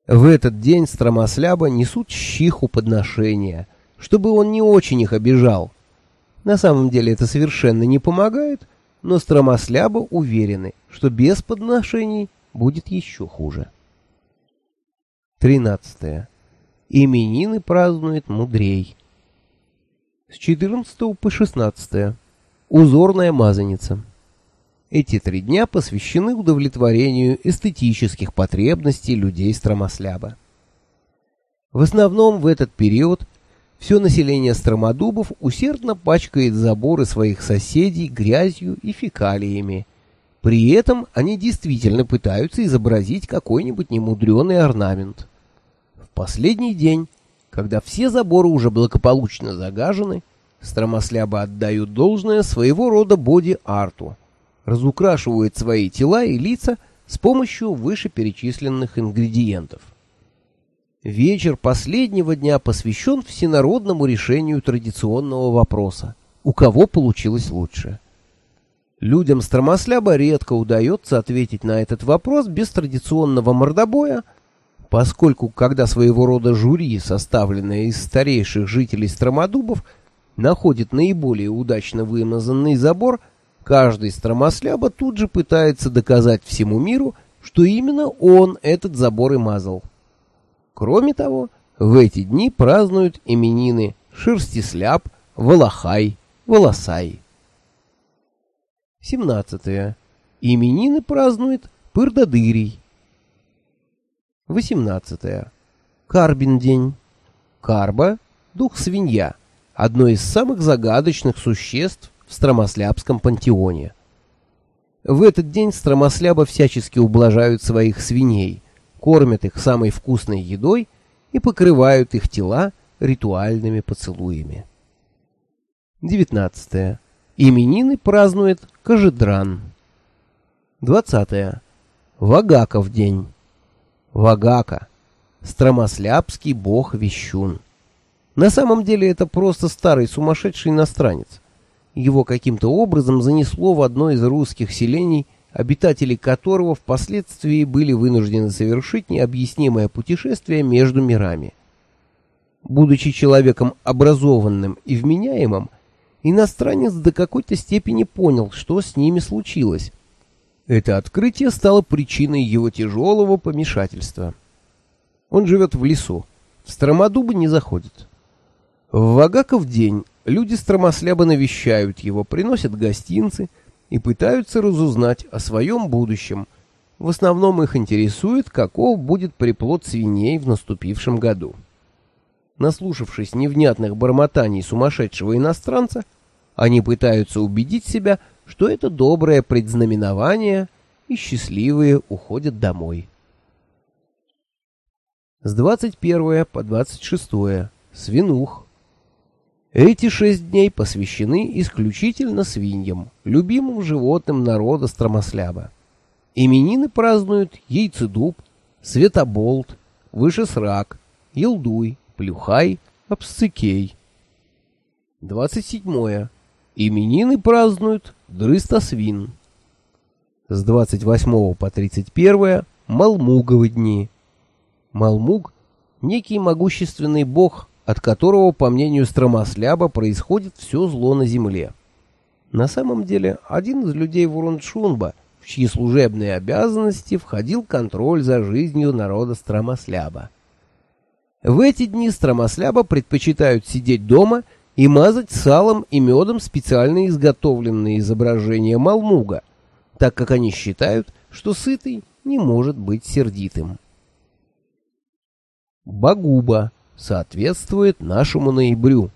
В этот день Стромосляба несут щиху подношения, чтобы он не очень их обижал. На самом деле это совершенно не помогает, но Стромосляба уверены, что без подношений будет еще хуже. 13. Именины празднует мудрей. С 14 по 16. Узорная Масленица. Эти 3 дня посвящены удовлетворению эстетических потребностей людей Стромосляба. В основном в этот период все население Стромодубов усердно пачкает заборы своих соседей грязью и фекалиями. При этом они действительно пытаются изобразить какой-нибудь немудреный орнамент. В последний день, когда все заборы уже благополучно загажены, Стромосляба отдают должное своего рода боди-арту, разукрашивают свои тела и лица с помощью вышеперечисленных ингредиентов. Вечер последнего дня посвящен всенародному решению традиционного вопроса: у кого получилось лучше? Людям Стромосляба редко удается ответить на этот вопрос без традиционного мордобоя, поскольку когда своего рода жюри, составленное из старейших жителей Стромодубов, находит наиболее удачно вымазанный забор, каждый Стромосляба тут же пытается доказать всему миру, что именно он этот забор и мазал. Кроме того, в эти дни празднуют именины Шерстисляп, Волохай, Волосай. 17. Именины празднует Пырдадырий. 18. Карбин день. Карба — дух-свинья, одно из самых загадочных существ в Стромослябском пантеоне. В этот день Стромосляба всячески ублажают своих свиней, кормят их самой вкусной едой и покрывают их тела ритуальными поцелуями. 19. Именины празднует Кожедран. 20. Вагаков день. Вагака — стромослябский бог-вещун. На самом деле это просто старый сумасшедший иностранец. Его каким-то образом занесло в одно из русских селений, обитатели которого впоследствии были вынуждены совершить необъяснимое путешествие между мирами. Будучи человеком образованным и вменяемым, иностранец до какой-то степени понял, что с ними случилось. Это открытие стало причиной его тяжелого помешательства. Он живет в лесу, в Стромодубы не заходит. В Вагаков день люди Стромосляба навещают его, приносят гостинцы и пытаются разузнать о своем будущем. В основном их интересует, каков будет приплод свиней в наступившем году. Наслушавшись невнятных бормотаний сумасшедшего иностранца, они пытаются убедить себя, что это доброе предзнаменование, и счастливые уходят домой. С 21 по 26 Свинух. Эти 6 дней посвящены исключительно свиньям, любимым животным народа Стромосляба. Именины празднуют Яйцедуб, Светоболт, Вышесрак, Елдуй, Плюхай, Обсцикей. 27. Именины празднуют Дрыстосвин. С 28 по 31 Малмуговы дни. Малмуг — некий могущественный бог, от которого, по мнению Стромосляба, происходит все зло на земле. На самом деле, один из людей Вурунтшунба, в чьи служебные обязанности входил контроль за жизнью народа Стромосляба. В эти дни Стромосляба предпочитают сидеть дома и мазать салом и медом специально изготовленные изображения Малмуга, так как они считают, что сытый не может быть сердитым. Багуба соответствует нашему ноябрю.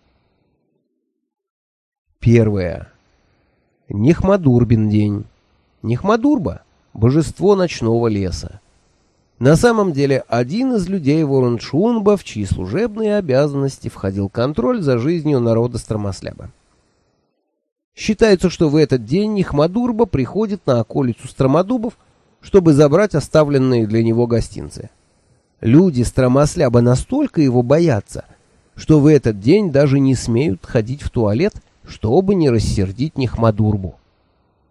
1. Нехмадурбин день. Нехмадурба — божество ночного леса. На самом деле один из людей Вурунтшунба, в чьи служебные обязанности входил контроль за жизнью народа Стромосляба. Считается, что в этот день Нехмадурба приходит на околицу Стромодубов, чтобы забрать оставленные для него гостинцы. Люди Стромосляба настолько его боятся, что в этот день даже не смеют ходить в туалет, чтобы не рассердить Нехмадурбу.